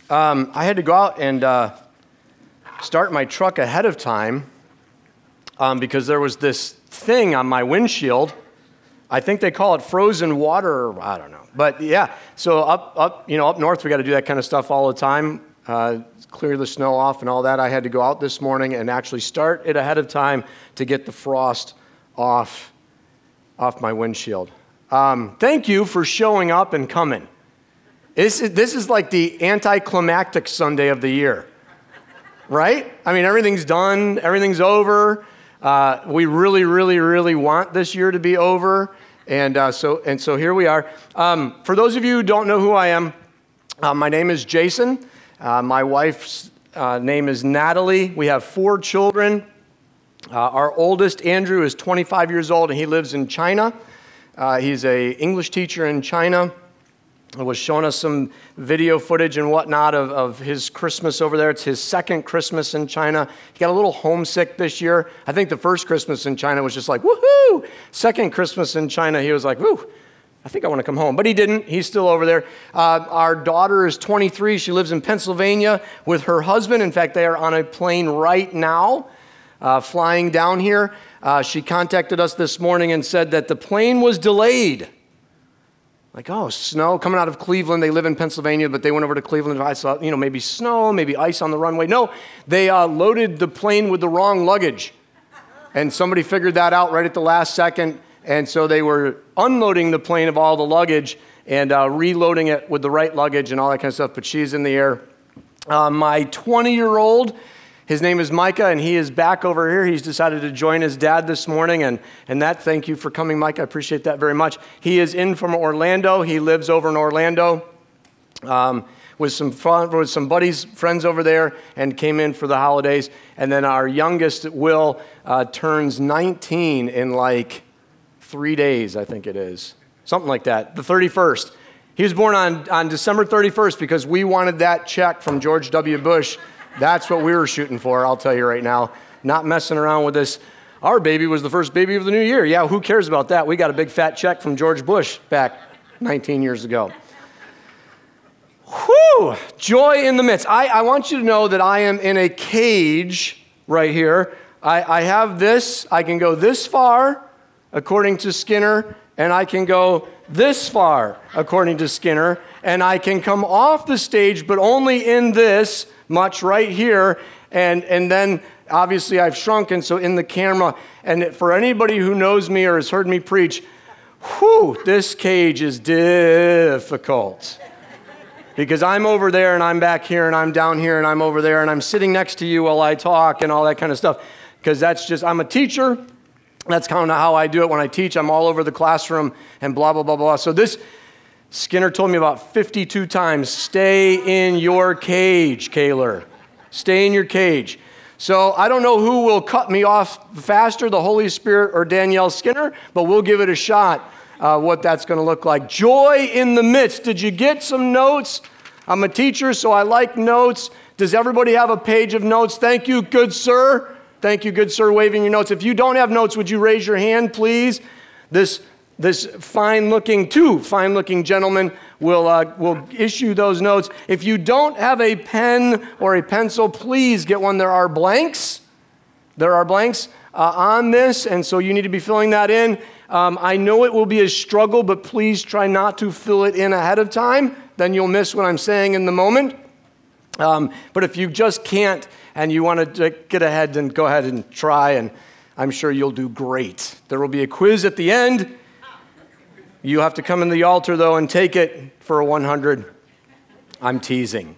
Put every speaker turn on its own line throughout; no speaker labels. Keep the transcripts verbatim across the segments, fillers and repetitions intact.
Um, I had to go out and uh, start my truck ahead of time um, because there was this thing on my windshield. I think they call it frozen water, or I don't know. But yeah, so up, up, you know, up north, we got to do that kind of stuff all the time, uh, clear the snow off and all that. I had to go out this morning and actually start it ahead of time to get the frost off, off my windshield. Um, thank you for showing up and coming. This is, this is like the anticlimactic Sunday of the year, right? I mean, everything's done, everything's over. Uh, we really, really, really want this year to be over, and uh, so and so here we are. Um, for those of you who don't know who I am, uh, my name is Jason. Uh, my wife's uh, name is Natalie. We have four children. Uh, our oldest, Andrew, is twenty-five years old, and he lives in China. Uh, he's a English teacher in China. He was showing us some video footage and whatnot of, of his Christmas over there. It's his second Christmas in China. He got a little homesick this year. I think the first Christmas in China was just like, woohoo! Second Christmas in China, he was like, woo, I think I want to come home. But he didn't. He's still over there. Uh, our daughter is twenty-three. She lives in Pennsylvania with her husband. In fact, they are on a plane right now, uh, flying down here. Uh, she contacted us this morning and said that the plane was delayed. Like, oh, snow coming out of Cleveland. They live in Pennsylvania, but they went over to Cleveland. I saw, you know, maybe snow, maybe ice on the runway. No, they uh, loaded the plane with the wrong luggage. And somebody figured that out right at the last second. And so they were unloading the plane of all the luggage and uh, reloading it with the right luggage and all that kind of stuff. But she's in the air. Uh, my twenty-year-old, his name is Micah, and he is back over here. He's decided to join his dad this morning, and, and that, thank you for coming, Micah. I appreciate that very much. He is in from Orlando. He lives over in Orlando um, with some fun, with some buddies, friends over there, and came in for the holidays. And then our youngest, Will, uh, turns nineteen in like three days, I think it is. Something like that, the thirty-first. He was born on, on December thirty-first because we wanted that check from George W. Bush. That's what we were shooting for, I'll tell you right now. Not messing around with this. Our baby was the first baby of the new year. Yeah, who cares about that? We got a big fat check from George Bush back nineteen years ago. Whew! Joy in the midst. I, I want you to know that I am in a cage right here. I, I have this. I can go this far, according to Skinner, and I can go this far, according to Skinner, and I can come off the stage, but only in this much right here, and and then obviously I've shrunken, so in the camera, and for anybody who knows me or has heard me preach, whew, this cage is difficult. Because I'm over there, and I'm back here, and I'm down here, and I'm over there, and I'm sitting next to you while I talk, and all that kind of stuff, because that's just, I'm a teacher. That's kind of how I do it when I teach. I'm all over the classroom, and blah, blah, blah, blah. So this, Skinner told me about fifty-two times, stay in your cage, Kaler. Stay in your cage. So I don't know who will cut me off faster, the Holy Spirit or Danielle Skinner, but we'll give it a shot, uh, what that's going to look like. Joy in the midst. Did you get some notes? I'm a teacher, so I like notes. Does everybody have a page of notes? Thank you, good sir. Thank you, good sir, waving your notes. If you don't have notes, would you raise your hand, please? This This fine-looking, two fine-looking gentlemen will uh, will issue those notes. If you don't have a pen or a pencil, please get one. There are blanks. There are blanks uh, on this, and so you need to be filling that in. Um, I know it will be a struggle, but please try not to fill it in ahead of time. Then you'll miss what I'm saying in the moment. Um, but if you just can't and you want to get ahead, then go ahead and try, and I'm sure you'll do great. There will be a quiz at the end. You have to come in the altar, though, and take it for a one hundred. I'm teasing.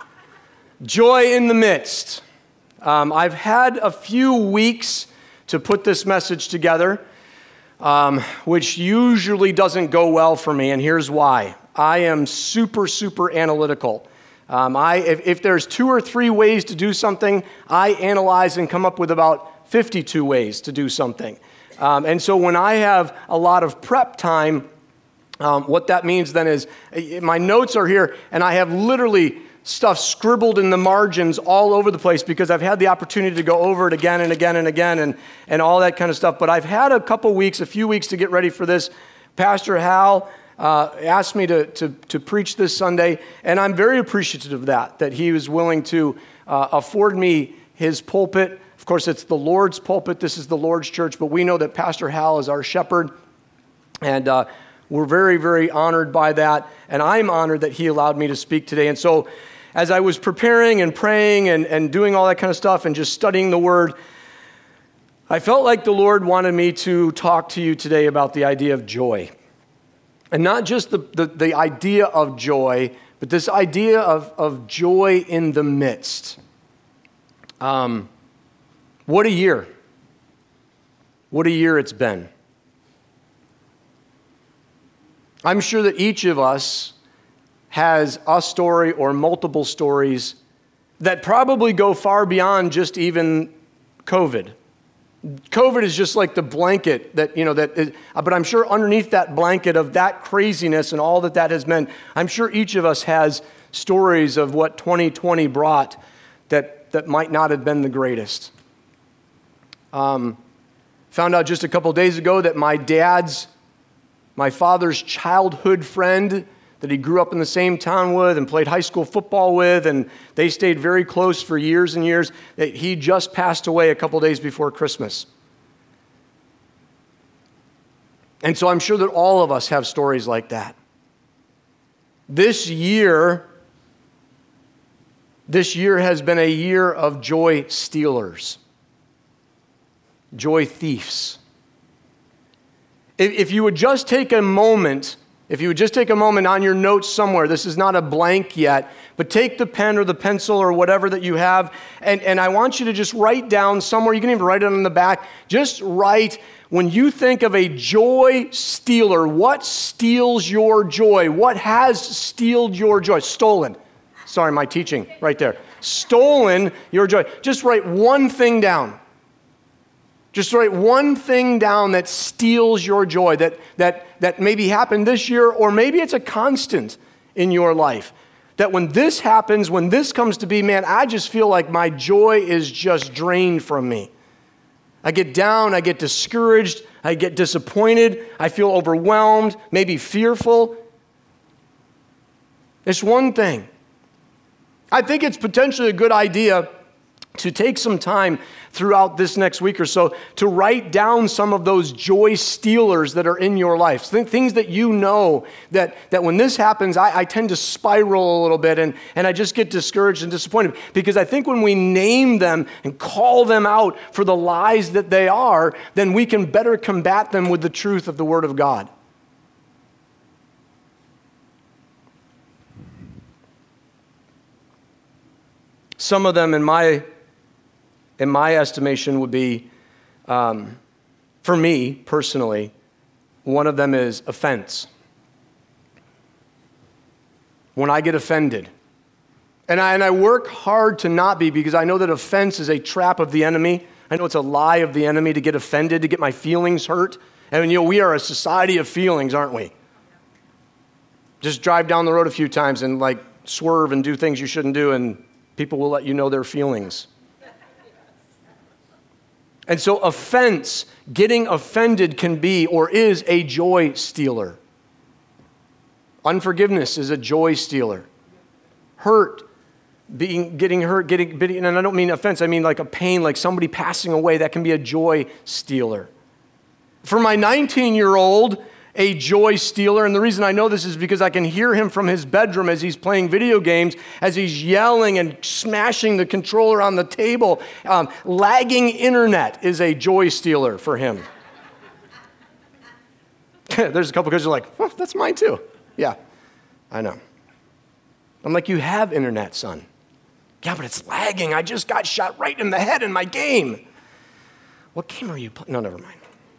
Joy in the midst. Um, I've had a few weeks to put this message together, um, which usually doesn't go well for me, and here's why. I am super, super analytical. Um, I, if, if there's two or three ways to do something, I analyze and come up with about fifty-two ways to do something. Um, and so when I have a lot of prep time, um, what that means then is uh, my notes are here, and I have literally stuff scribbled in the margins all over the place because I've had the opportunity to go over it again and again and again and, and all that kind of stuff. But I've had a couple weeks, a few weeks to get ready for this. Pastor Hal uh, asked me to, to, to preach this Sunday, and I'm very appreciative of that, that he was willing to uh, afford me his pulpit. Of course, it's the Lord's pulpit. This is the Lord's church, but we know that Pastor Hal is our shepherd, and uh, we're very, very honored by that, and I'm honored that he allowed me to speak today. And so as I was preparing and praying and, and doing all that kind of stuff and just studying the Word, I felt like the Lord wanted me to talk to you today about the idea of joy. And not just the, the, the idea of joy, but this idea of, of joy in the midst. Um, what a year. What a year it's been. I'm sure that each of us has a story or multiple stories that probably go far beyond just even COVID. COVID is just like the blanket that, you know, that is, but I'm sure underneath that blanket of that craziness and all that that has meant, I'm sure each of us has stories of what twenty twenty brought that, that might not have been the greatest. Um, found out just a couple days ago that my dad's, my father's childhood friend that he grew up in the same town with and played high school football with, and they stayed very close for years and years, that he just passed away a couple days before Christmas. And so I'm sure that all of us have stories like that. This year, this year has been a year of joy stealers, joy thieves. If, if you would just take a moment If you would just take a moment on your notes somewhere, this is not a blank yet, but take the pen or the pencil or whatever that you have, and, and I want you to just write down somewhere, you can even write it on the back, just write, when you think of a joy stealer, what steals your joy? What has stealed your joy? Stolen. Sorry, my teaching right there. Stolen your joy. Just write one thing down. Just write one thing down that steals your joy, that, that, that maybe happened this year, or maybe it's a constant in your life. That when this happens, when this comes to be, man, I just feel like my joy is just drained from me. I get down, I get discouraged, I get disappointed, I feel overwhelmed, maybe fearful. It's one thing. I think it's potentially a good idea to take some time throughout this next week or so to write down some of those joy stealers that are in your life. Things that you know that, that when this happens, I, I tend to spiral a little bit and, and I just get discouraged and disappointed. Because I think when we name them and call them out for the lies that they are, then we can better combat them with the truth of the Word of God. Some of them in my in my estimation would be, um, for me personally, one of them is offense. When I get offended. And I, and I work hard to not be, because I know that offense is a trap of the enemy. I know it's a lie of the enemy to get offended, to get my feelings hurt. And you know, we are a society of feelings, aren't we? Just drive down the road a few times and like swerve and do things you shouldn't do, and people will let you know their feelings. And so offense, getting offended can be or is a joy stealer. Unforgiveness is a joy stealer. Hurt, being, getting hurt, getting, getting, and I don't mean offense, I mean like a pain, like somebody passing away, that can be a joy stealer. For my nineteen-year-old, a joy stealer, and the reason I know this is because I can hear him from his bedroom as he's playing video games, as he's yelling and smashing the controller on the table. Um, lagging internet is a joy stealer for him. There's a couple kids who are like, well, that's mine too. Yeah, I know. I'm like, you have internet, son. Yeah, but it's lagging. I just got shot right in the head in my game. What game are you playing? No, never mind.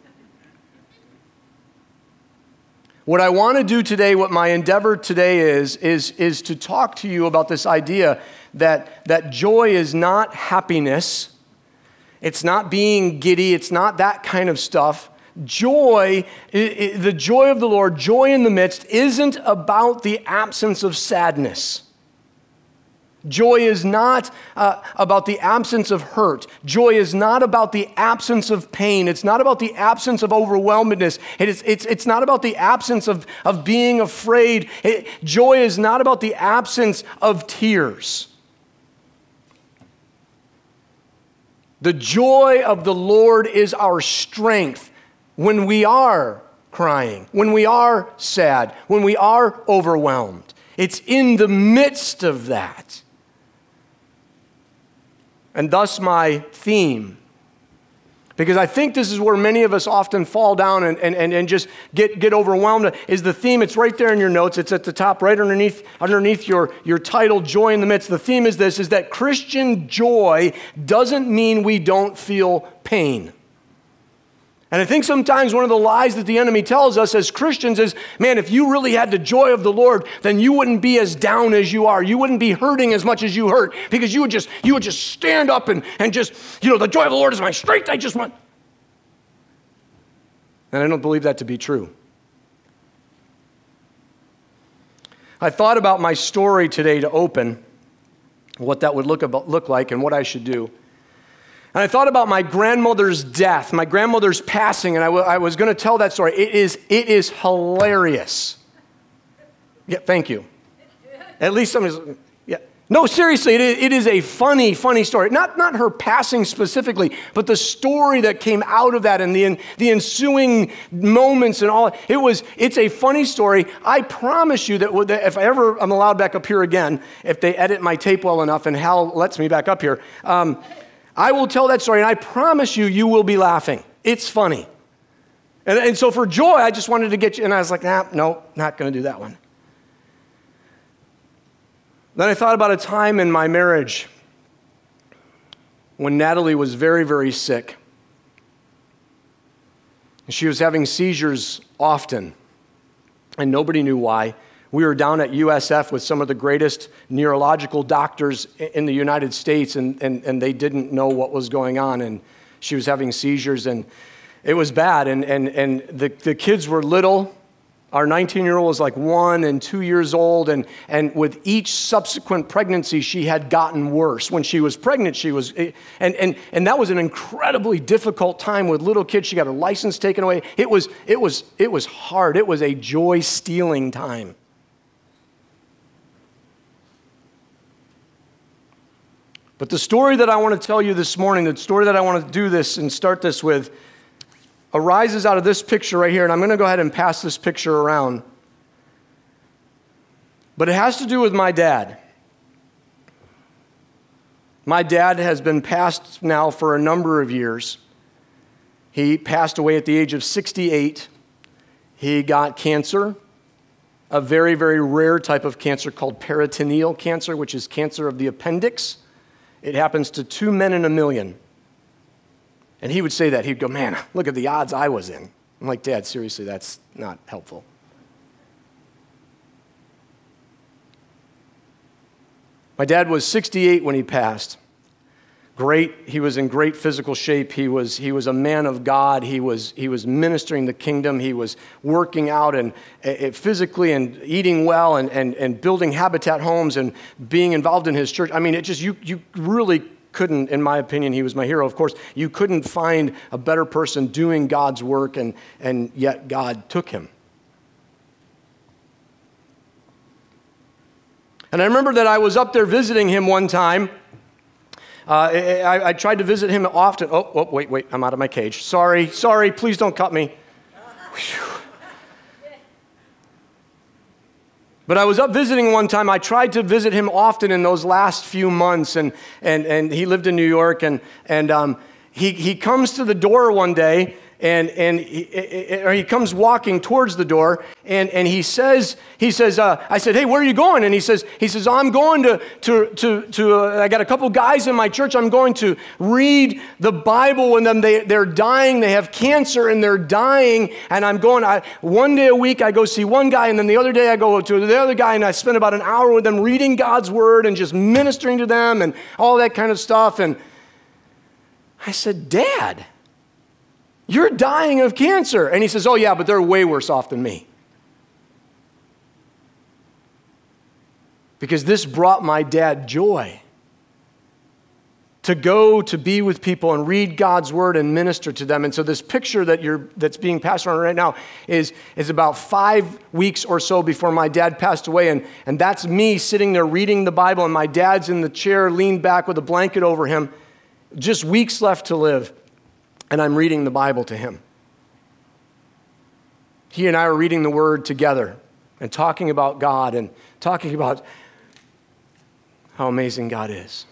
What I want to do today, what my endeavor today is, is, is to talk to you about this idea that, that joy is not happiness. It's not being giddy. It's not that kind of stuff. Joy, the joy of the Lord, joy in the midst, isn't about the absence of sadness. Joy is not uh, about the absence of hurt. Joy is not about the absence of pain. It's not about the absence of overwhelmedness. It is, it's, it's not about the absence of, of being afraid. It, joy is not about the absence of tears. The joy of the Lord is our strength when we are crying, when we are sad, when we are overwhelmed. It's in the midst of that. And thus my theme, because I think this is where many of us often fall down and, and, and, and just get, get overwhelmed, is the theme. It's right there in your notes. It's at the top, right underneath, underneath your, your title, Joy in the Midst. The theme is this, is that Christian joy doesn't mean we don't feel pain. And I think sometimes one of the lies that the enemy tells us as Christians is, man, if you really had the joy of the Lord, then you wouldn't be as down as you are. You wouldn't be hurting as much as you hurt, because you would just you would just stand up and, and just, you know, the joy of the Lord is my strength. I just want. And I don't believe that to be true. I thought about my story today to open, what that would look about, look like and what I should do. And I thought about my grandmother's death, my grandmother's passing, and I, w- I was going to tell that story. It is, it is hilarious. Yeah, thank you. At least somebody's, yeah. No, seriously, it is, it is a funny, funny story. Not, not her passing specifically, but the story that came out of that and the, the ensuing moments and all. It was, it's a funny story. I promise you that if I ever am allowed back up here again, if they edit my tape well enough and Hal lets me back up here, um, I will tell that story, and I promise you, you will be laughing. It's funny. And, and so for joy, I just wanted to get you, and I was like, nah, no, not going to do that one. Then I thought about a time in my marriage when Natalie was very, very sick. She was having seizures often, and nobody knew why. We were down at U S F with some of the greatest neurological doctors in the United States, and, and, and they didn't know what was going on, and she was having seizures, and it was bad, and, and, and the, the kids were little. Our nineteen-year-old was like one and two years old, and, and with each subsequent pregnancy, she had gotten worse. When she was pregnant, she was, and, and, and that was an incredibly difficult time with little kids. She got her license taken away. It was, it was, it was hard. It was a joy-stealing time. But the story that I want to tell you this morning, the story that I want to do this and start this with, arises out of this picture right here, and I'm going to go ahead and pass this picture around. But it has to do with my dad. My dad has been passed now for a number of years. He passed away at the age of sixty-eight. He got cancer, a very, very rare type of cancer called peritoneal cancer, which is cancer of the appendix. It happens to two men in a million. And he would say that. He'd go, man, look at the odds I was in. I'm like, Dad, seriously, that's not helpful. My dad was sixty-eight when he passed. Great. He was in great physical shape. He was, he was a man of God. He was, he was ministering the kingdom. He was working out and uh, physically and eating well and, and, and building Habitat homes and being involved in his church. I mean, it just, you, you really couldn't, in my opinion, he was my hero, of course, you couldn't find a better person doing God's work, and, and yet God took him. And I remember that I was up there visiting him one time. Uh, I, I tried to visit him often. Oh, oh, wait, wait, I'm out of my cage. Sorry, sorry, please don't cut me. Whew. But I was up visiting one time. I tried to visit him often in those last few months, and and, and he lived in New York, and and um, he he comes to the door one day, and and he, or he comes walking towards the door, and and he says he says uh, I said, hey, where are you going? And he says he says I'm going to to to to uh, I got a couple guys in my church. I'm going to read the Bible with them. They they're dying. They have cancer and they're dying. And I'm going. I, one day a week I go see one guy, and then the other day I go to the other guy, and I spend about an hour with them reading God's word and just ministering to them and all that kind of stuff. And I said, Dad, you're dying of cancer. And he says, oh yeah, but they're way worse off than me. because this brought my dad joy. To go to be with people and read God's word and minister to them. And so this picture that you're that's being passed around right now is, is about five weeks or so before my dad passed away. And, and that's me sitting there reading the Bible, and my dad's in the chair, leaned back with a blanket over him, just weeks left to live. And I'm reading the Bible to him. He and I are reading the word together and talking about God and talking about how amazing God is.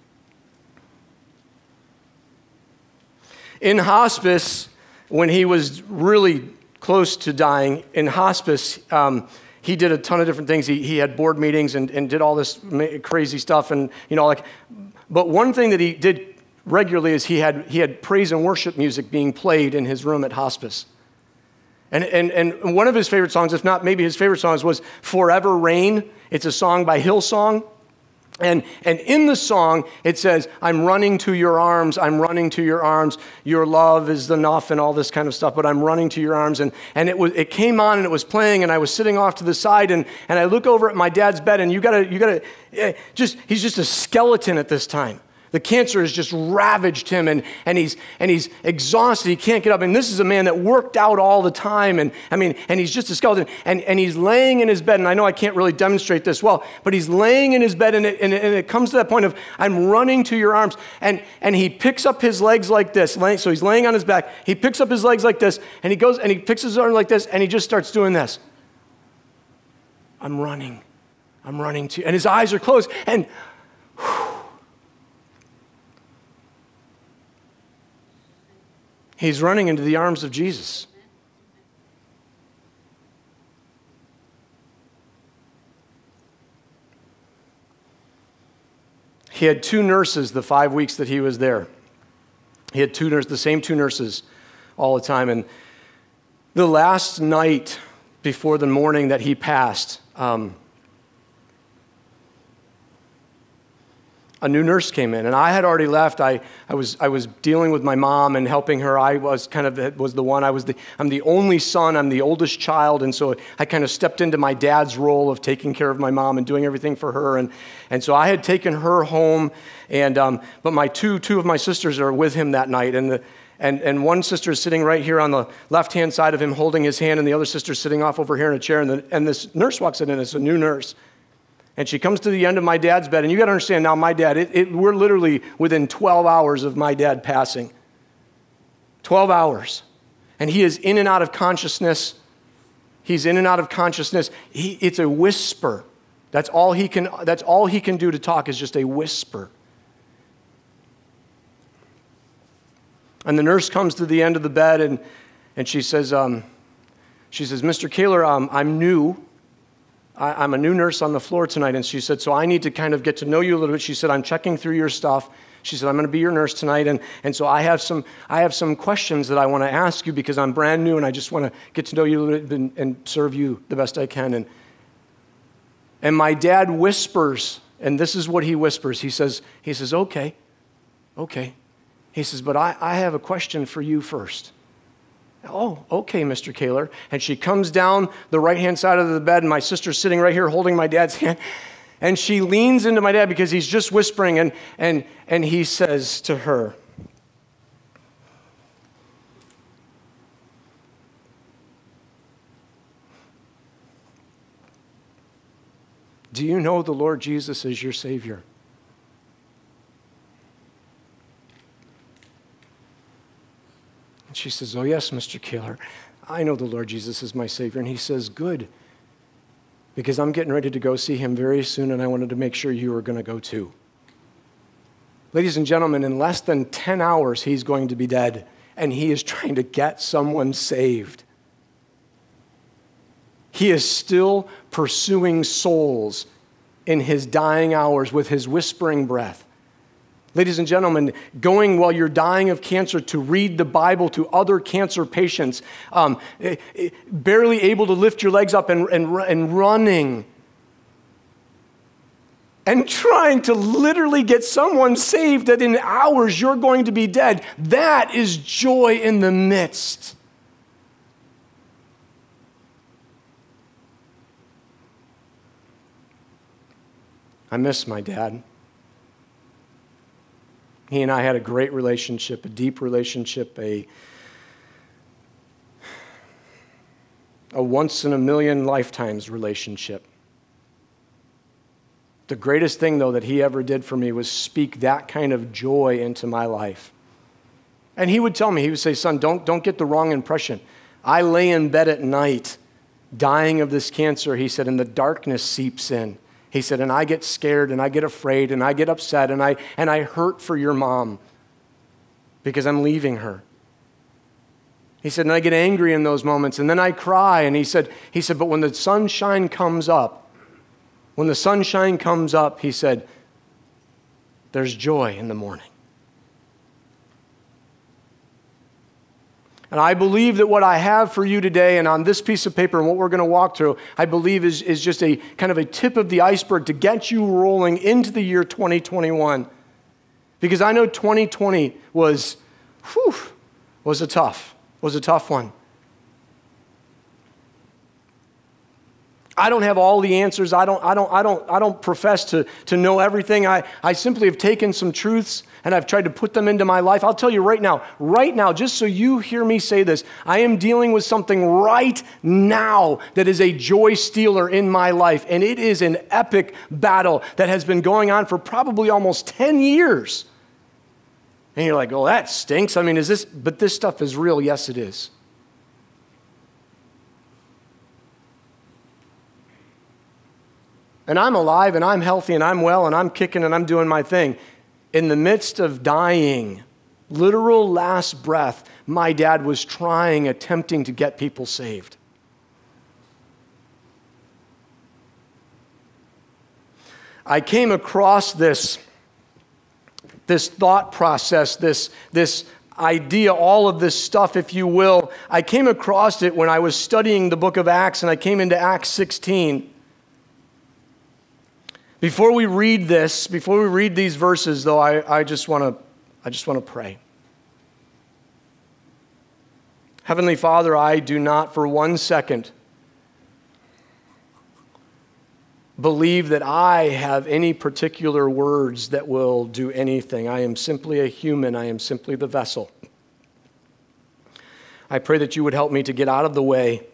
In hospice, when he was really close to dying, in hospice, um, he did a ton of different things. He, he had board meetings and, and did all this crazy stuff. And, you know, like, but one thing that he did regularly is he had, he had praise and worship music being played in his room at hospice. And, and, and one of his favorite songs, if not maybe his favorite songs, was Forever Rain. It's a song by Hillsong. And, and in the song, it says, I'm running to your arms, I'm running to your arms, your love is enough and all this kind of stuff, but I'm running to your arms. And, and it was, it came on and it was playing, and I was sitting off to the side, and, and I look over at my dad's bed, and you gotta, you gotta, just, he's just a skeleton at this time. The cancer has just ravaged him, and, and he's and he's exhausted. He can't get up. And this is a man that worked out all the time. And I mean, and he's just a skeleton. And, and he's laying in his bed. And I know I can't really demonstrate this well, but he's laying in his bed, and it, and it, and it comes to that point of, I'm running to your arms. And, and he picks up his legs like this. So he's laying on his back. He picks up his legs like this, and he goes and he picks his arm like this, and he just starts doing this. I'm running. I'm running to, and his eyes are closed. And whew, he's running into the arms of Jesus. He had two nurses the five weeks that he was there. He had two nurses, the same two nurses all the time. And the last night before the morning that he passed, um, a new nurse came in, and I had already left. I, I was I was dealing with my mom and helping her. I was kind of was the one. I was the I'm the only son. I'm the oldest child, and so I kind of stepped into my dad's role of taking care of my mom and doing everything for her. And and so I had taken her home, and um, but my two two of my sisters are with him that night, and the. And, and one sister is sitting right here on the left-hand side of him holding his hand, and the other sister is sitting off over here in a chair. And, the, and this nurse walks in, and it's a new nurse. And she comes to the end of my dad's bed. And you got to understand now, my dad, it, it, we're literally within twelve hours of my dad passing. twelve hours. And he is in and out of consciousness. He's in and out of consciousness. He, it's a whisper. That's all he can, that's all he can do to talk is just a whisper. And the nurse comes to the end of the bed, and, and she says, um, she says, Mister Kaler, um, I'm new. I, I'm a new nurse on the floor tonight. And she said, so I need to kind of get to know you a little bit. She said, I'm checking through your stuff. She said, I'm going to be your nurse tonight. And, and so I have some I have some questions that I want to ask you because I'm brand new, and I just want to get to know you a little bit and, and serve you the best I can. And, and my dad whispers, and this is what he whispers. He says, he says, okay, okay. He says, but I, I have a question for you first. Oh, okay, Mister Kaler. And she comes down the right-hand side of the bed, and my sister's sitting right here holding my dad's hand. And she leans into my dad because he's just whispering, and, and, and he says to her, do you know the Lord Jesus is your Savior? And she says, oh, yes, Mister Kaler, I know the Lord Jesus is my Savior. And he says, good, because I'm getting ready to go see him very soon, and I wanted to make sure you were going to go too. Ladies and gentlemen, in less than ten hours, he's going to be dead, and he is trying to get someone saved. He is still pursuing souls in his dying hours with his whispering breath. Ladies and gentlemen, going while you're dying of cancer to read the Bible to other cancer patients, um, barely able to lift your legs up and, and, and running, and trying to literally get someone saved that in hours you're going to be dead. That is joy in the midst. I miss my dad. He and I had a great relationship, a deep relationship, a, a once-in-a-million lifetimes relationship. The greatest thing, though, that he ever did for me was speak that kind of joy into my life. And he would tell me, he would say, son, don't, don't get the wrong impression. I lay in bed at night dying of this cancer, he said, and the darkness seeps in. He said, and I get scared and I get afraid and I get upset and I, and I hurt for your mom because I'm leaving her. He said, and I get angry in those moments and then I cry. And he said, he said, but when the sunshine comes up, when the sunshine comes up, he said, there's joy in the morning. And I believe that what I have for you today and on this piece of paper and what we're going to walk through, I believe is, is just a kind of a tip of the iceberg to get you rolling into the year twenty twenty-one. Because I know twenty twenty was, whew, was a tough, was a tough one. I don't have all the answers. I don't, I don't, I don't, I don't profess to, to know everything. I, I simply have taken some truths and I've tried to put them into my life. I'll tell you right now, right now, just so you hear me say this, I am dealing with something right now that is a joy stealer in my life. And it is an epic battle that has been going on for probably almost ten years. And you're like, oh, that stinks. I mean, is this, but this stuff is real. Yes, it is. And I'm alive and I'm healthy and I'm well and I'm kicking and I'm doing my thing. In the midst of dying, literal last breath, my dad was trying, attempting to get people saved. I came across this, this thought process, this, this idea, all of this stuff, if you will. I came across it when I was studying the book of Acts and I came into Acts sixteen. Before we read this, before we read these verses, though, I, I just want to I just want to pray. Heavenly Father, I do not for one second believe that I have any particular words that will do anything. I am simply a human. I am simply the vessel. I pray that you would help me to get out of the way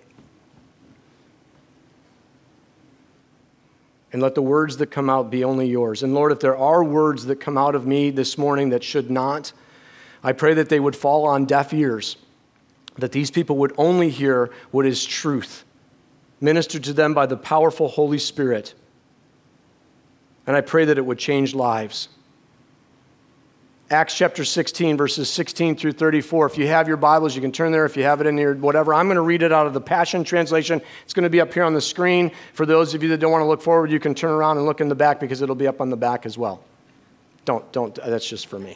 and let the words that come out be only yours. And Lord, if there are words that come out of me this morning that should not, I pray that they would fall on deaf ears, that these people would only hear what is truth, ministered to them by the powerful Holy Spirit. And I pray that it would change lives. Acts chapter sixteen, verses sixteen through thirty-four. If you have your Bibles, you can turn there. If you have it in your whatever. I'm going to read it out of the Passion Translation. It's going to be up here on the screen. For those of you that don't want to look forward, you can turn around and look in the back because it'll be up on the back as well. Don't, don't, that's just for me.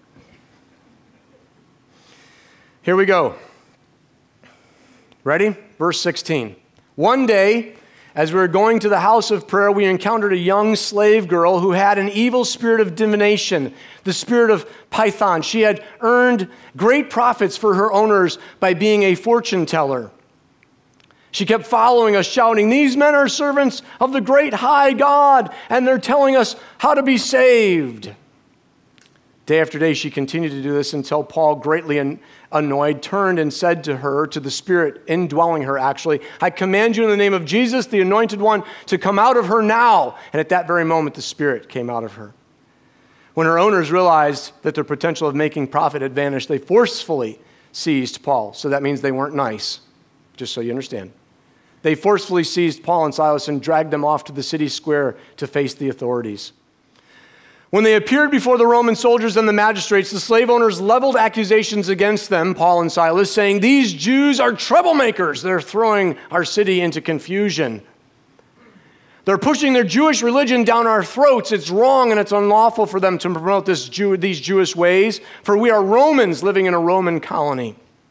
Here we go. Ready? Verse sixteen. One day, as we were going to the house of prayer, we encountered a young slave girl who had an evil spirit of divination, the spirit of Python. She had earned great profits for her owners by being a fortune teller. She kept following us, shouting, "These men are servants of the great high God, and they're telling us how to be saved." Day after day, she continued to do this until Paul, greatly annoyed, turned and said to her, to the Spirit indwelling her actually, "I command you in the name of Jesus, the Anointed One, to come out of her now." And at that very moment, the Spirit came out of her. When her owners realized that their potential of making profit had vanished, they forcefully seized Paul. So that means they weren't nice, just so you understand. They forcefully seized Paul and Silas and dragged them off to the city square to face the authorities. When they appeared before the Roman soldiers and the magistrates, the slave owners leveled accusations against them, Paul and Silas, saying, "These Jews are troublemakers. They're throwing our city into confusion. They're pushing their Jewish religion down our throats. It's wrong and it's unlawful for them to promote this Jew, these Jewish ways, for we are Romans living in a Roman colony."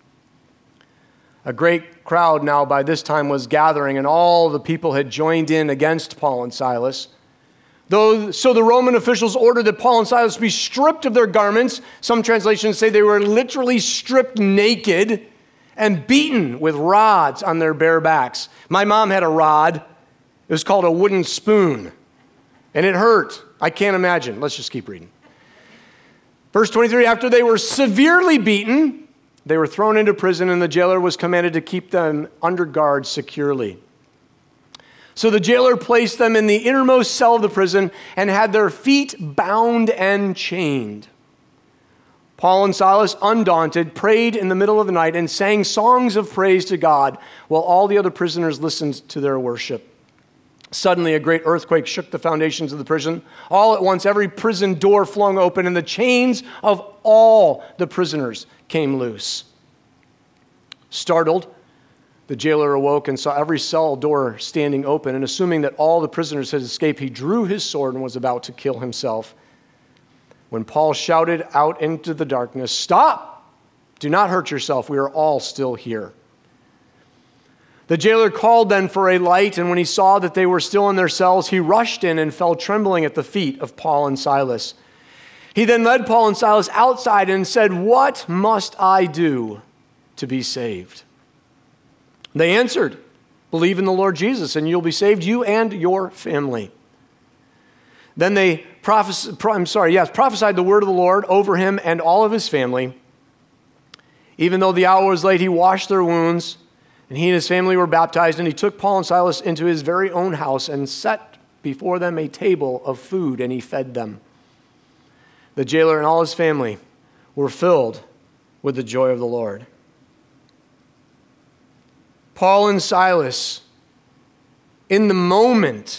A great crowd now by this time was gathering, and all the people had joined in against Paul and Silas. Though, so the Roman officials ordered that Paul and Silas be stripped of their garments. Some translations say they were literally stripped naked and beaten with rods on their bare backs. My mom had a rod. It was called a wooden spoon. And it hurt. I can't imagine. Let's just keep reading. Verse twenty-three, after they were severely beaten, they were thrown into prison, and the jailer was commanded to keep them under guard securely. So the jailer placed them in the innermost cell of the prison and had their feet bound and chained. Paul and Silas, undaunted, prayed in the middle of the night and sang songs of praise to God while all the other prisoners listened to their worship. Suddenly, a great earthquake shook the foundations of the prison. All at once, every prison door flung open, and the chains of all the prisoners came loose. Startled, the jailer awoke and saw every cell door standing open, and assuming that all the prisoners had escaped, he drew his sword and was about to kill himself. When Paul shouted out into the darkness, "Stop! Do not hurt yourself. We are all still here." The jailer called then for a light, and when he saw that they were still in their cells, he rushed in and fell trembling at the feet of Paul and Silas. He then led Paul and Silas outside and said, "What must I do to be saved?" They answered, "Believe in the Lord Jesus, and you'll be saved, you and your family." Then they prophes- I'm sorry, yes, prophesied the word of the Lord over him and all of his family. Even though the hour was late, he washed their wounds, and he and his family were baptized, and he took Paul and Silas into his very own house and set before them a table of food, and he fed them. The jailer and all his family were filled with the joy of the Lord. Paul and Silas, in the moment,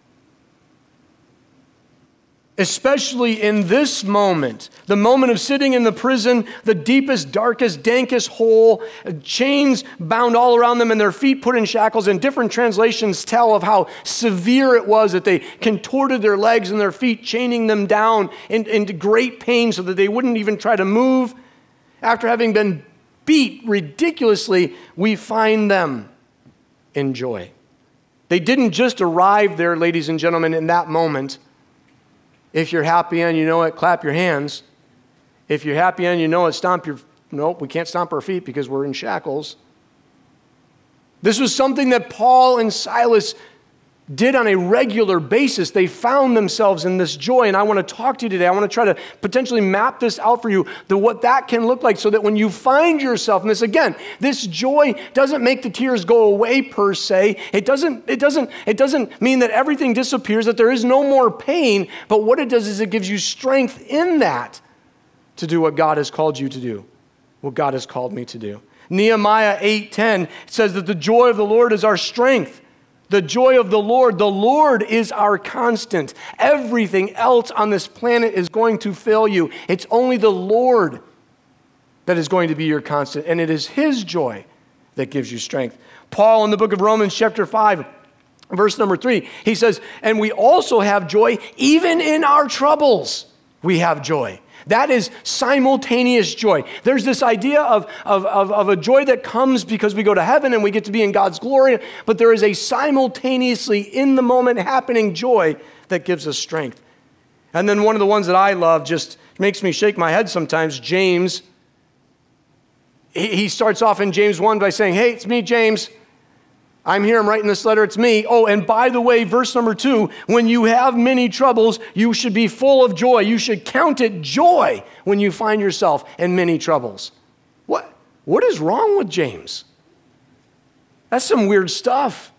especially in this moment, the moment of sitting in the prison, the deepest, darkest, dankest hole, chains bound all around them and their feet put in shackles, and different translations tell of how severe it was that they contorted their legs and their feet, chaining them down in, into great pain so that they wouldn't even try to move. After having been beat ridiculously, we find them in joy. They didn't just arrive there, ladies and gentlemen, in that moment. If you're happy and you know it, clap your hands. If you're happy and you know it, stomp your... Nope, we can't stomp our feet because we're in shackles. This was something that Paul and Silas did on a regular basis. They found themselves in this joy, and I want to talk to you today. I want to try to potentially map this out for you, the, what that can look like, so that when you find yourself in this, again, this joy doesn't make the tears go away per se. It doesn't, it doesn't, it doesn't mean that everything disappears, that there is no more pain, but what it does is it gives you strength in that to do what God has called you to do, what God has called me to do. Nehemiah eight ten says that the joy of the Lord is our strength. The joy of the Lord, the Lord is our constant. Everything else on this planet is going to fail you. It's only the Lord that is going to be your constant, and it is His joy that gives you strength. Paul in the book of Romans chapter five, verse number three, he says, "And we also have joy, even in our troubles, we have joy." That is simultaneous joy. There's this idea of, of, of, of a joy that comes because we go to heaven and we get to be in God's glory, but there is a simultaneously in the moment happening joy that gives us strength. And then one of the ones that I love just makes me shake my head sometimes, James. He starts off in James one by saying, "Hey, it's me, James. I'm here, I'm writing this letter, it's me. Oh, and by the way, verse number two, when you have many troubles, you should be full of joy. You should count it joy when you find yourself in many troubles." What, what is wrong with James? That's some weird stuff.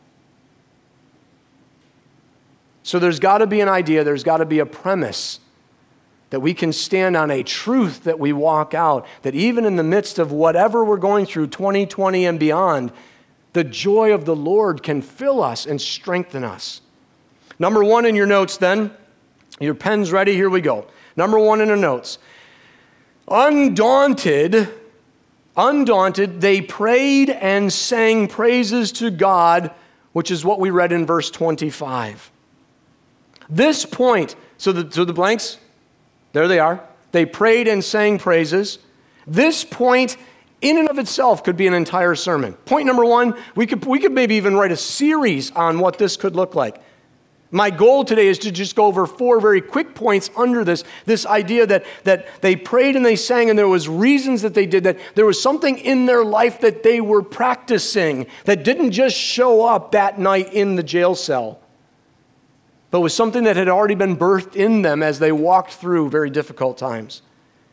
So there's got to be an idea, there's got to be a premise that we can stand on, a truth that we walk out, that even in the midst of whatever we're going through, twenty twenty and beyond, the joy of the Lord can fill us and strengthen us. Number one in your notes then, your pen's ready, here we go. Number one in your notes. Undaunted, undaunted, they prayed and sang praises to God, which is what we read in verse twenty-five. This point, so the, so the blanks, there they are. They prayed and sang praises. This point in and of itself could be an entire sermon. Point number one, we could, we could maybe even write a series on what this could look like. My goal today is to just go over four very quick points under this, this idea that, that they prayed and they sang and there was reasons that they did that. There was something in their life that they were practicing that didn't just show up that night in the jail cell. but was something that had already been birthed in them as they walked through very difficult times.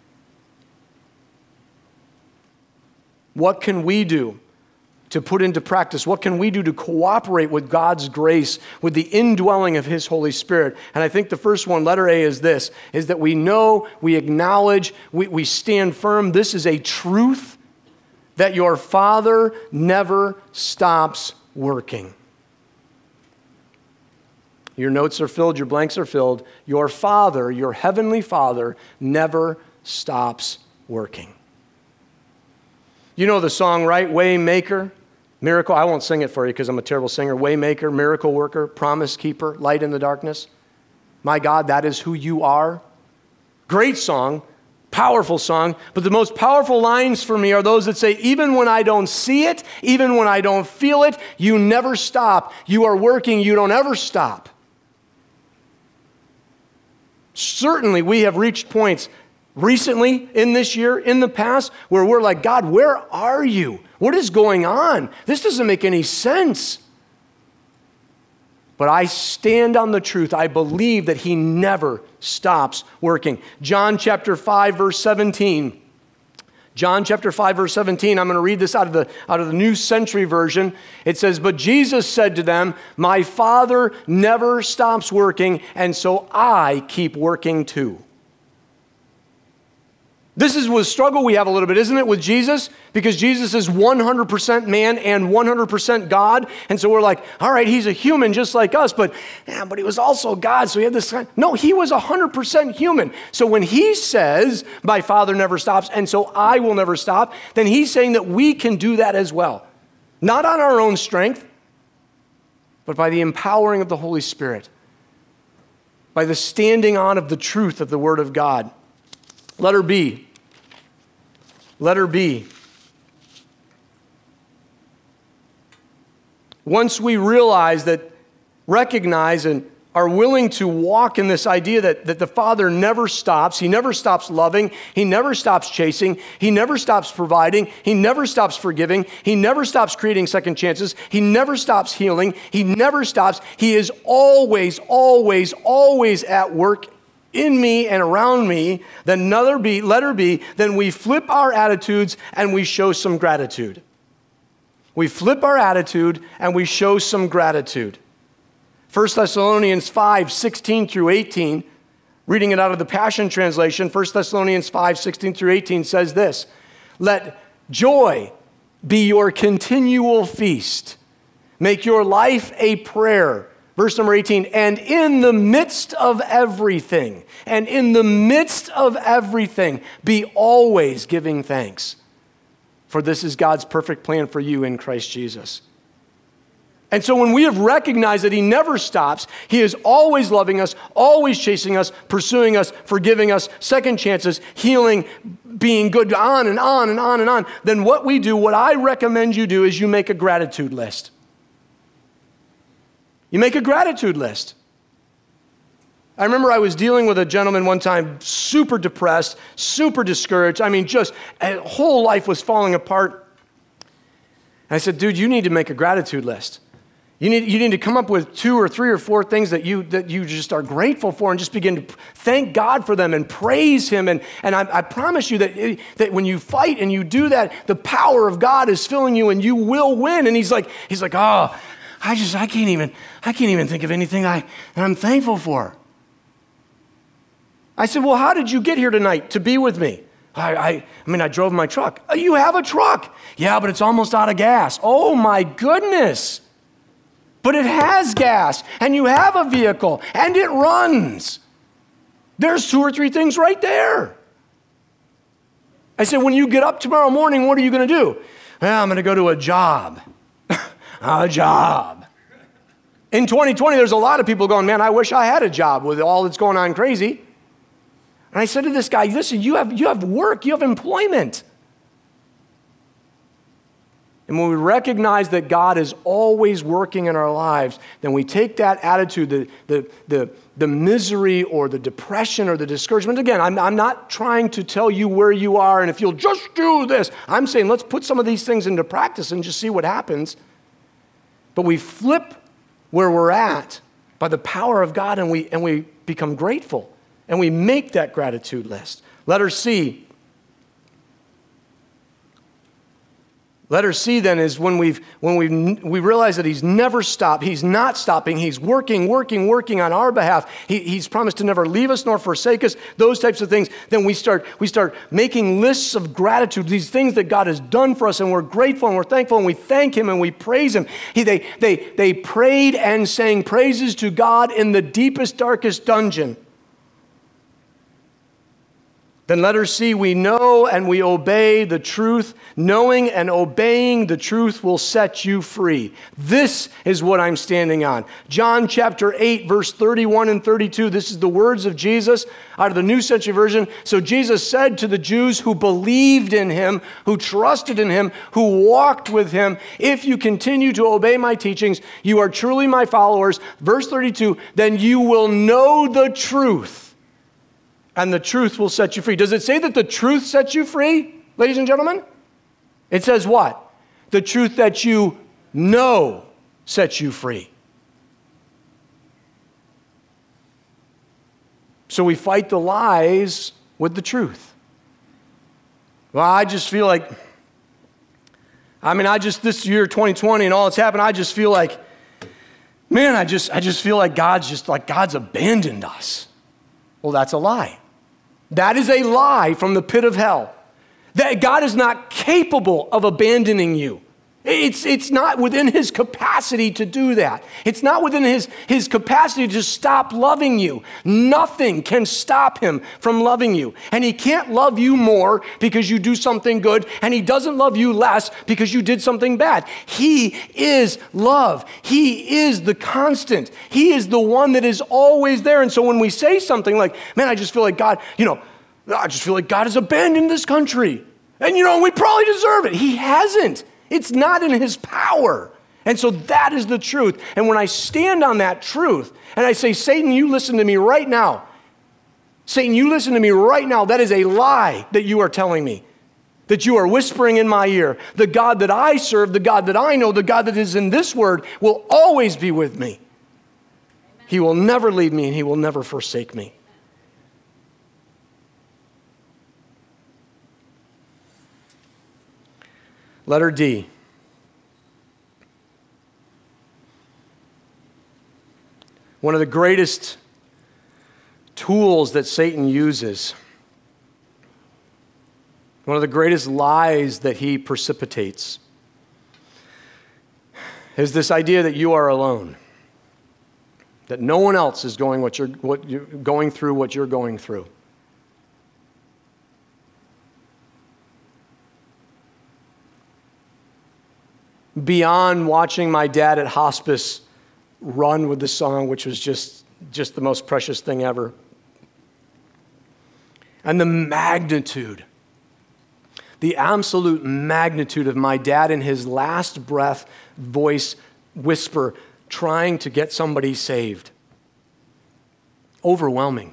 What can we do to put into practice? What can we do to cooperate with God's grace, with the indwelling of His Holy Spirit? And I think the first one, letter A, is this, is that we know, we acknowledge, we, we stand firm. This is a truth that your Father never stops working. Your notes are filled, your blanks are filled. Your Father, your Heavenly Father, never stops working. You know the song, right? Way Maker, Miracle. I won't sing it for you because I'm a terrible singer. Way Maker, Miracle Worker, Promise Keeper, Light in the Darkness. My God, that is who you are. Great song, powerful song. But the most powerful lines for me are those that say, even when I don't see it, even when I don't feel it, you never stop. You are working, you don't ever stop. Certainly, we have reached points recently in this year, in the past, where we're like, God, where are you? What is going on? This doesn't make any sense. But I stand on the truth. I believe that He never stops working. John chapter five, verse seventeen. John chapter five, verse seventeen. I'm going to read this out of the, out of the New Century Version. It says, but Jesus said to them, my Father never stops working, and so I keep working too. This is the struggle we have a little bit, isn't it, with Jesus? Because Jesus is one hundred percent man and one hundred percent God. And so we're like, all right, He's a human just like us, but, yeah, but He was also God, so He had this. No, He was one hundred percent human. So when He says, my Father never stops, and so I will never stop, then He's saying that we can do that as well. Not on our own strength, but by the empowering of the Holy Spirit, by the standing on of the truth of the Word of God. Letter B. Letter B. Once we realize that, recognize and are willing to walk in this idea that, that the Father never stops, He never stops loving, He never stops chasing, He never stops providing, He never stops forgiving, He never stops creating second chances, He never stops healing, He never stops. He is always, always, always at work in me and around me. Then another B, letter B, then we flip our attitudes and we show some gratitude. We flip our attitude and we show some gratitude. First Thessalonians five, sixteen through eighteen, reading it out of the Passion Translation, First Thessalonians five, sixteen through eighteen says this, let joy be your continual feast. Make your life a prayer. Verse number eighteen, and in the midst of everything, and in the midst of everything, be always giving thanks. For this is God's perfect plan for you in Christ Jesus. And so when we have recognized that He never stops, He is always loving us, always chasing us, pursuing us, forgiving us, second chances, healing, being good, on and on and on and on, then what we do, what I recommend you do, is you make a gratitude list. You make a gratitude list. I remember I was dealing with a gentleman one time, super depressed, super discouraged. I mean, just a whole life was falling apart. And I said, dude, you need to make a gratitude list. You need, you need to come up with two or three or four things that you that you just are grateful for and just begin to thank God for them and praise Him. And, and I, I promise you that, that when you fight and you do that, the power of God is filling you and you will win. And he's like, he's like, oh, I just, I can't even, I can't even think of anything I, that I'm thankful for. I said, well, how did you get here tonight to be with me? I, I, I mean, I drove my truck. Oh, you have a truck? Yeah, but it's almost out of gas. Oh my goodness. But it has gas, and you have a vehicle, and it runs. There's two or three things right there. I said, when you get up tomorrow morning, what are you going to do? Well, I'm going to go to a job. A job. In twenty twenty, there's a lot of people going, man, I wish I had a job with all that's going on crazy. And I said to this guy, listen, you have, you have work, you have employment. And when we recognize that God is always working in our lives, then we take that attitude, the, the, the, the misery or the depression or the discouragement. Again, I'm, I'm not trying to tell you where you are and if you'll just do this. I'm saying let's put some of these things into practice and just see what happens. But we flip where we're at by the power of God, and we, and we become grateful, and we make that gratitude list. Letter C. Letter C then is when we've when we we realize that he's never stopped. He's not stopping. He's working, working, working on our behalf. He, he's promised to never leave us nor forsake us. Those types of things. Then we start we start making lists of gratitude. These things that God has done for us, and we're grateful and we're thankful and we thank Him and we praise Him. He, they they they prayed and sang praises to God in the deepest, darkest dungeon. Then letter C, we know and we obey the truth. Knowing and obeying the truth will set you free. This is what I'm standing on. John chapter eight, verse thirty-one and thirty-two. This is the words of Jesus out of the New Century Version. So Jesus said to the Jews who believed in Him, who trusted in Him, who walked with Him, if you continue to obey my teachings, you are truly my followers. Verse thirty-two, then you will know the truth, and the truth will set you free. Does it say that the truth sets you free, ladies and gentlemen? It says what? The truth that you know sets you free. So we fight the lies with the truth. Well, I just feel like, I mean, I just, this year, twenty twenty, and all that's happened, I just feel like, man, I just, I just feel like God's just, like God's abandoned us. Well, that's a lie. That is a lie from the pit of hell. That God is not capable of abandoning you. It's, it's not within His capacity to do that. It's not within his, his capacity to stop loving you. Nothing can stop Him from loving you. And He can't love you more because you do something good, and He doesn't love you less because you did something bad. He is love. He is the constant. He is the one that is always there. And so when we say something like, man, I just feel like God, you know, I just feel like God has abandoned this country. And, you know, we probably deserve it. He hasn't. It's not in His power. And so that is the truth. And when I stand on that truth and I say, Satan, you listen to me right now. Satan, you listen to me right now. That is a lie that you are telling me, that you are whispering in my ear. The God that I serve, the God that I know, the God that is in this word will always be with me. Amen. He will never leave me and He will never forsake me. Letter D. One of the greatest tools that Satan uses, one of the greatest lies that he precipitates, is this idea that you are alone, that no one else is going what you're, what you're going through what you're going through. Beyond watching my dad at hospice run with the song, which was just, just the most precious thing ever. And the magnitude, the absolute magnitude of my dad in his last breath voice whisper, trying to get somebody saved. Overwhelming.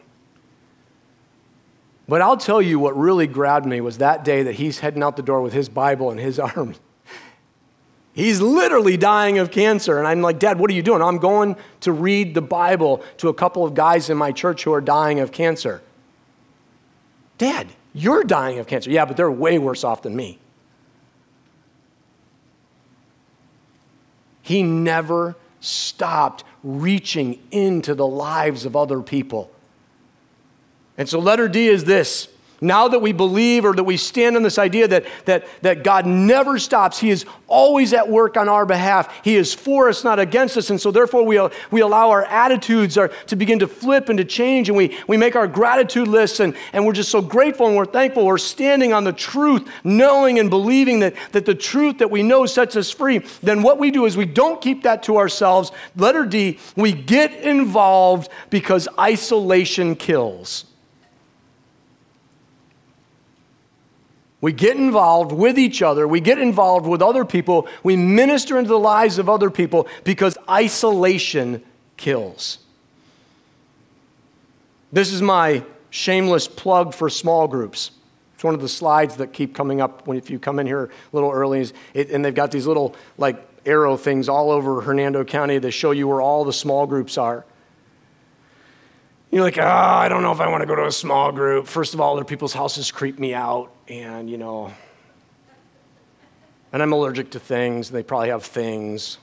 But I'll tell you what really grabbed me was that day that he's heading out the door with his Bible in his arms. He's literally dying of cancer. And I'm like, Dad, what are you doing? I'm going to read the Bible to a couple of guys in my church who are dying of cancer. Dad, you're dying of cancer. Yeah, but they're way worse off than me. He never stopped reaching into the lives of other people. And so letter D is this. Now that we believe or that we stand on this idea that, that, that God never stops, He is always at work on our behalf. He is for us, not against us. And so therefore we, we allow our attitudes are, to begin to flip and to change. And we, we make our gratitude lists and, and we're just so grateful and we're thankful. We're standing on the truth, knowing and believing that, that the truth that we know sets us free. Then what we do is we don't keep that to ourselves. Letter D, we get involved because isolation kills. We get involved with each other. We get involved with other people. We minister into the lives of other people because isolation kills. This is my shameless plug for small groups. It's one of the slides that keep coming up when if you come in here a little early. It, and they've got these little like arrow things all over Hernando County that show you where all the small groups are. You're like, oh, I don't know if I want to go to a small group. First of all, other people's houses creep me out, and, you know, and I'm allergic to things. They probably have things.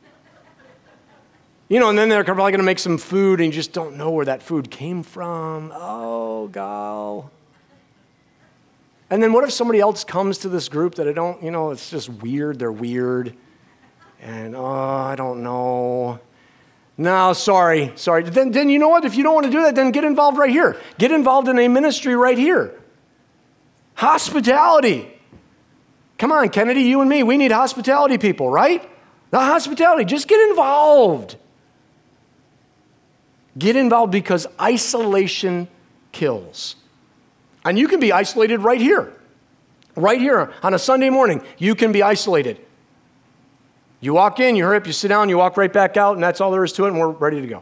You know, and then they're probably going to make some food, and you just don't know where that food came from. Oh, God. And then what if somebody else comes to this group that I don't, you know, it's just weird. They're weird. And, oh, I don't know. No, sorry, sorry. Then, then you know what? If you don't want to do that, then get involved right here. Get involved in a ministry right here. Hospitality. Come on, Kennedy, you and me, we need hospitality people, right? The hospitality, just get involved. Get involved because isolation kills. And you can be isolated right here. Right here on a Sunday morning, you can be isolated. You walk in, you hurry up, you sit down, you walk right back out, and that's all there is to it, and we're ready to go.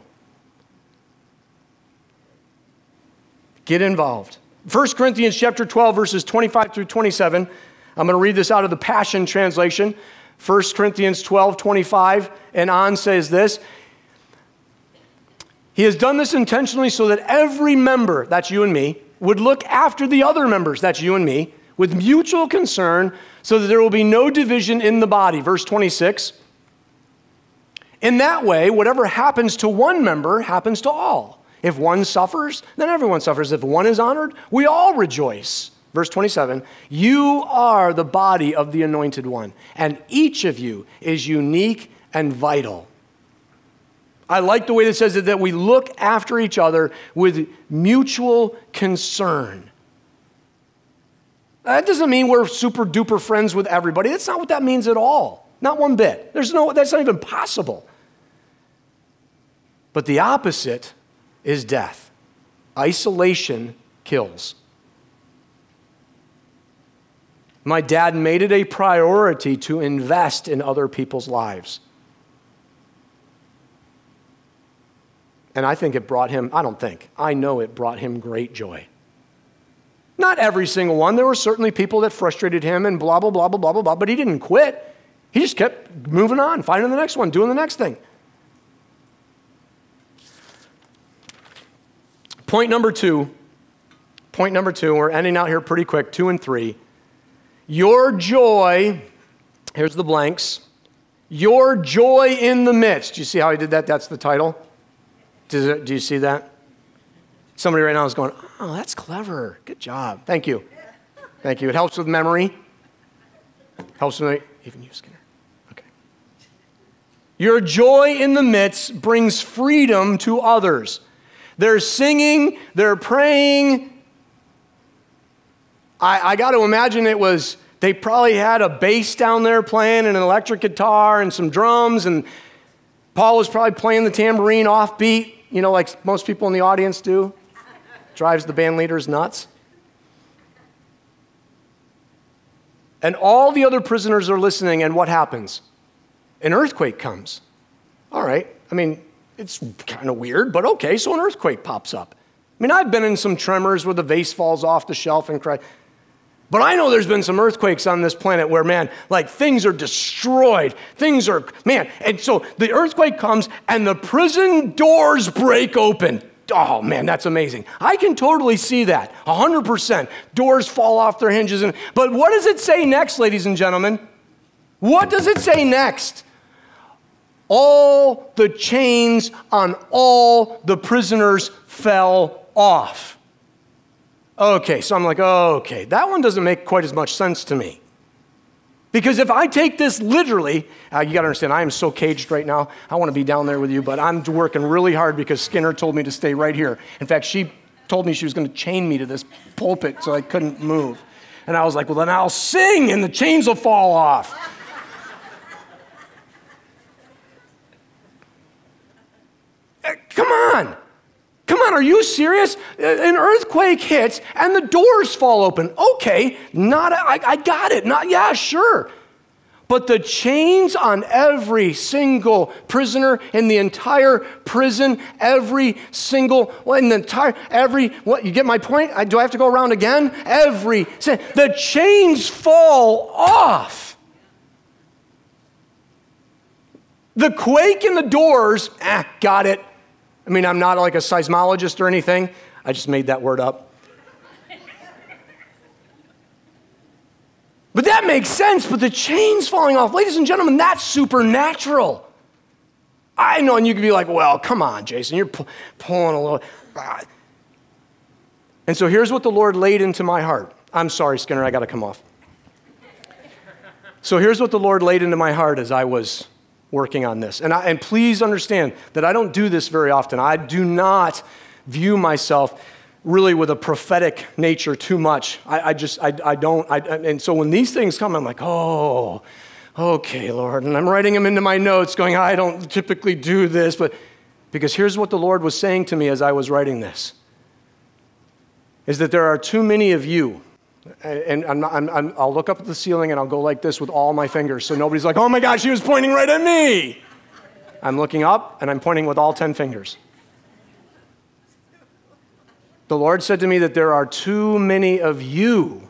Get involved. First Corinthians chapter twelve, verses twenty-five through twenty-seven. I'm going to read this out of the Passion Translation. First Corinthians twelve, twenty-five and on says this. He has done this intentionally so that every member, that's you and me, would look after the other members, that's you and me, with mutual concern, so that there will be no division in the body. Verse twenty-six. In that way, whatever happens to one member happens to all. If one suffers, then everyone suffers. If one is honored, we all rejoice. Verse twenty-seven, you are the body of the Anointed One, and each of you is unique and vital. I like the way it says it, that we look after each other with mutual concern. That doesn't mean we're super duper friends with everybody. That's not what that means at all. Not one bit. There's no, that's not even possible. But the opposite is death. Isolation kills. My dad made it a priority to invest in other people's lives. And I think it brought him, I don't think, I know it brought him great joy. Not every single one. There were certainly people that frustrated him and blah, blah, blah, blah, blah, blah, blah, but he didn't quit. He just kept moving on, finding the next one, doing the next thing. Point number two, point number two, we're ending out here pretty quick, two and three. Your joy, here's the blanks, your joy in the midst. Do you see how I did that? That's the title. Do, do you see that? Somebody right now is going, oh, that's clever. Good job. Thank you. Thank you. It helps with memory. Helps with, even you, Skinner. Okay. Your joy in the midst brings freedom to others. They're singing, they're praying. I, I got to imagine it was, they probably had a bass down there playing and an electric guitar and some drums, and Paul was probably playing the tambourine offbeat, you know, like most people in the audience do. Drives the band leaders nuts. And all the other prisoners are listening, and what happens? An earthquake comes. All right, I mean, it's kind of weird, but okay, so an earthquake pops up. I mean, I've been in some tremors where the vase falls off the shelf and cry. But I know there's been some earthquakes on this planet where, man, like things are destroyed. Things are, man, and so the earthquake comes and the prison doors break open. Oh, man, that's amazing. I can totally see that, one hundred percent. Doors fall off their hinges. And, but what does it say next, ladies and gentlemen? What does it say next? All the chains on all the prisoners fell off. Okay, so I'm like, oh, okay, that one doesn't make quite as much sense to me. Because if I take this literally, uh, you got to understand, I am so caged right now. I want to be down there with you, but I'm working really hard because Skinner told me to stay right here. In fact, she told me she was going to chain me to this pulpit so I couldn't move. And I was like, well, then I'll sing and the chains will fall off. uh, come on. Come on, are you serious? An earthquake hits and the doors fall open. Okay, not a, I, I got it. Not yeah, sure. But the chains on every single prisoner in the entire prison, every single, well, in the entire, every, what, you get my point? I, do I have to go around again? Every, the chains fall off. The quake in the doors, ah, got it. I mean, I'm not like a seismologist or anything. I just made that word up. But that makes sense, but the chains falling off, ladies and gentlemen, that's supernatural. I know, and you could be like, well, come on, Jason, you're pu- pulling a little. Ah. And so here's what the Lord laid into my heart. I'm sorry, Skinner, I got to come off. So here's what the Lord laid into my heart as I was working on this. And, I, and please understand that I don't do this very often. I do not view myself really with a prophetic nature too much. I, I just, I, I don't, I, and so when these things come, I'm like, oh, okay, Lord. And I'm writing them into my notes going, I don't typically do this, but because here's what the Lord was saying to me as I was writing this, is that there are too many of you, and I'm not, I'm, I'm, I'll look up at the ceiling and I'll go like this with all my fingers, so nobody's like, oh my gosh, he was pointing right at me. I'm looking up and I'm pointing with all ten fingers. The Lord said to me that there are too many of you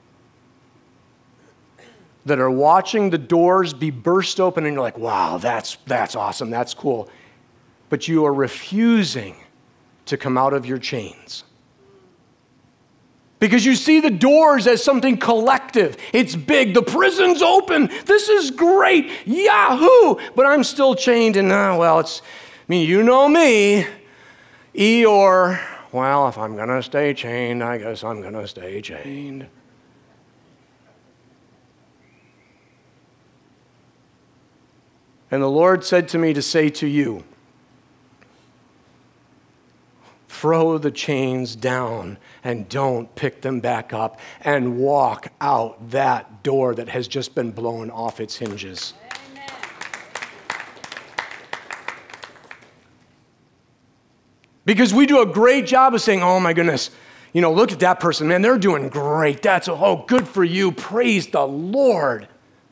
that are watching the doors be burst open and you're like, wow, that's, that's awesome, that's cool. But you are refusing to come out of your chains. Because you see the doors as something collective. It's big. The prison's open. This is great. Yahoo! But I'm still chained and, uh, well, it's, I mean, you know me. Eeyore. Well, if I'm going to stay chained, I guess I'm going to stay chained. And the Lord said to me to say to you, throw the chains down and don't pick them back up and walk out that door that has just been blown off its hinges. Because we do a great job of saying, oh my goodness, you know, look at that person, man, they're doing great. That's, oh, good for you. Praise the Lord.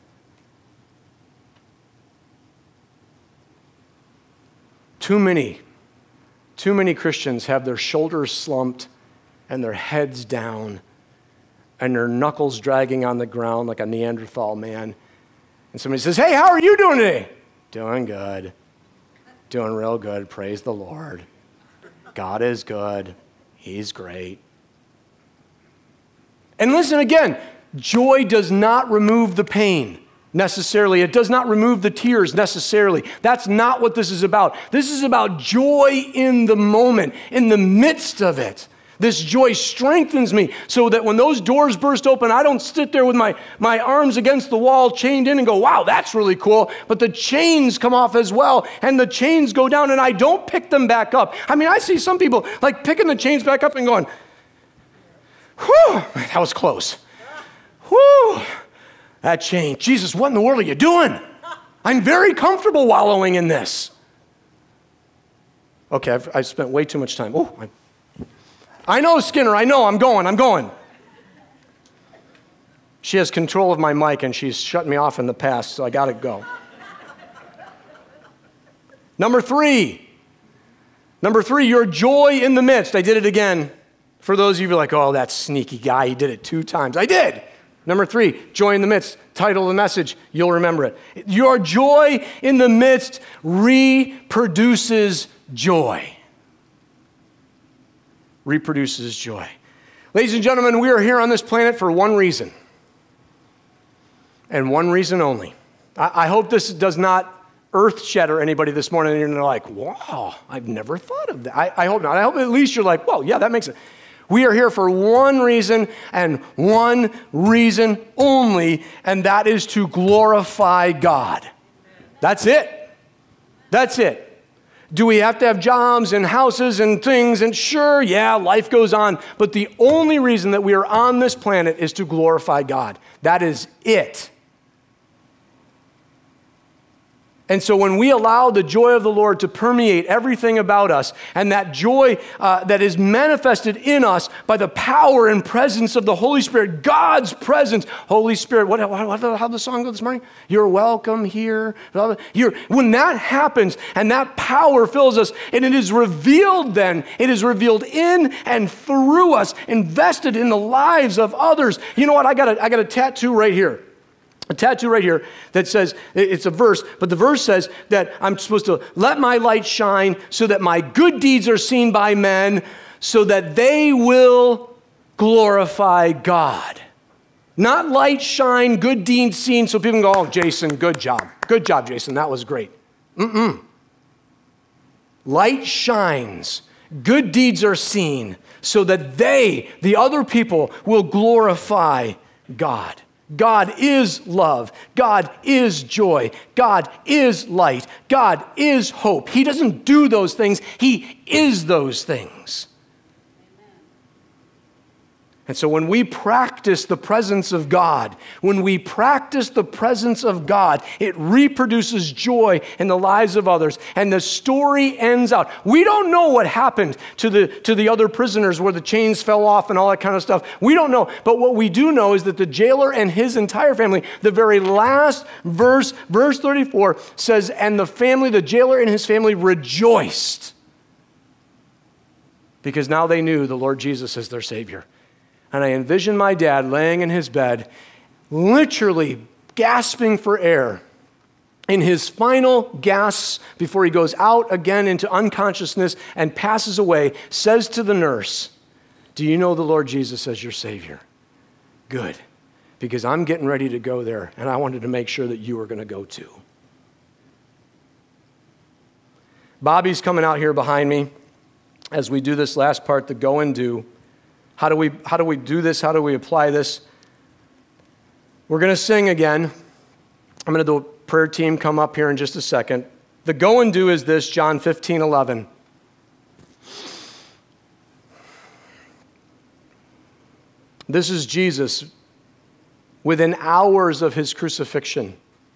Too many, too many Christians have their shoulders slumped and their heads down and their knuckles dragging on the ground like a Neanderthal man. And somebody says, hey, how are you doing today? Doing good. Doing real good. Praise the Lord. God is good. He's great. And listen again, joy does not remove the pain necessarily. It does not remove the tears necessarily. That's not what this is about. This is about joy in the moment, in the midst of it. This joy strengthens me so that when those doors burst open, I don't sit there with my, my arms against the wall chained in and go, wow, that's really cool. But the chains come off as well, and the chains go down, and I don't pick them back up. I mean, I see some people like picking the chains back up and going, whew, that was close. Whew, that chain. Jesus, what in the world are you doing? I'm very comfortable wallowing in this. Okay, I've, I've spent way too much time. Oh, I I know, Skinner, I know, I'm going, I'm going. She has control of my mic and she's shut me off in the past, so I gotta go. Number three. Number three, your joy in the midst. I did it again. For those of you who are like, oh, that sneaky guy, he did it two times. I did. Number three, joy in the midst. Title of the message, you'll remember it. Your joy in the midst reproduces joy. Reproduces joy. Ladies and gentlemen, we are here on this planet for one reason, and one reason only. I, I hope this does not earth-shatter anybody this morning, and you're like, wow, I've never thought of that. I, I hope not. I hope at least you're like, well, yeah, that makes sense. We are here for one reason, and one reason only, and that is to glorify God. That's it. That's it. Do we have to have jobs and houses and things? And sure, yeah, life goes on. But the only reason that we are on this planet is to glorify God. That is it. And so when we allow the joy of the Lord to permeate everything about us, and that joy uh, that is manifested in us by the power and presence of the Holy Spirit, God's presence, Holy Spirit, what, what, what how did the song go this morning? You're welcome here. You're, when that happens and that power fills us, and it is revealed then, it is revealed in and through us, invested in the lives of others. You know what? I got a, I got a tattoo right here. a tattoo right here that says, it's a verse, but the verse says that I'm supposed to let my light shine so that my good deeds are seen by men, so that they will glorify God. Not light shine, good deeds seen, so people can go, oh, Jason, good job. Good job, Jason, that was great. Mm-mm. Light shines, good deeds are seen, so that they, the other people, will glorify God. God is love. God is joy. God is light. God is hope. He doesn't do those things. He is those things. And so when we practice the presence of God, when we practice the presence of God, it reproduces joy in the lives of others. And the story ends out. We don't know what happened to the, to the other prisoners where the chains fell off and all that kind of stuff. We don't know. But what we do know is that the jailer and his entire family, the very last verse, verse thirty-four says, and the family, the jailer and his family rejoiced because now they knew the Lord Jesus as their Savior. And I envision my dad laying in his bed, literally gasping for air. In his final gasps before he goes out again into unconsciousness and passes away, says to the nurse, do you know the Lord Jesus as your Savior? Good, because I'm getting ready to go there, and I wanted to make sure that you were going to go too. Bobby's coming out here behind me as we do this last part, the go and do. How do we, how do we do this? How do we apply this? We're going to sing again. I'm going to do a prayer team come up here in just a second. The go and do is this, John fifteen eleven. This is Jesus within hours of his crucifixion.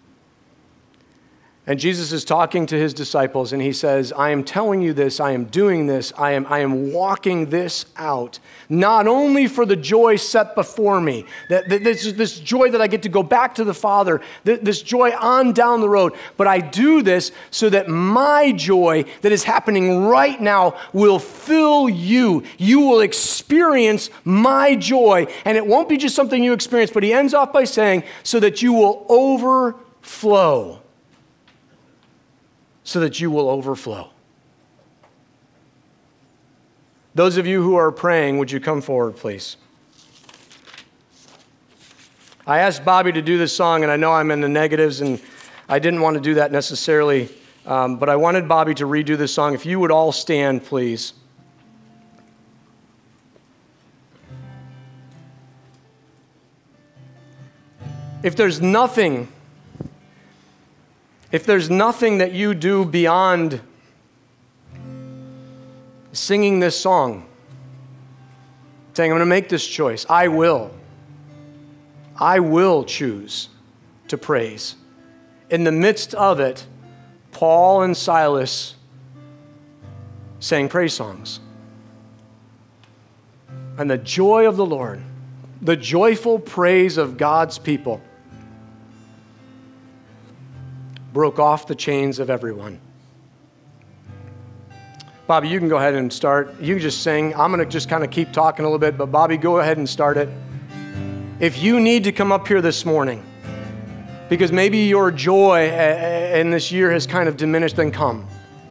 And Jesus is talking to his disciples, and he says, I am telling you this, I am doing this, I am, I am walking this out, not only for the joy set before me, that, that this, this joy that I get to go back to the Father, th- this joy on down the road, but I do this so that my joy that is happening right now will fill you. You will experience my joy, and it won't be just something you experience, but he ends off by saying, so that you will overflow. So that you will overflow. Those of you who are praying, would you come forward, please? I asked Bobby to do this song, and I know I'm in the negatives, and I didn't want to do that necessarily, um, but I wanted Bobby to redo this song. If you would all stand, please. If there's nothing If there's nothing that you do beyond singing this song, saying, I'm going to make this choice, I will. I will choose to praise. In the midst of it, Paul and Silas sang praise songs. And the joy of the Lord, the joyful praise of God's people, broke off the chains of everyone. Bobby, you can go ahead and start. You can just sing. I'm going to just kind of keep talking a little bit, but Bobby, go ahead and start it. If you need to come up here this morning, because maybe your joy in this year has kind of diminished, then come.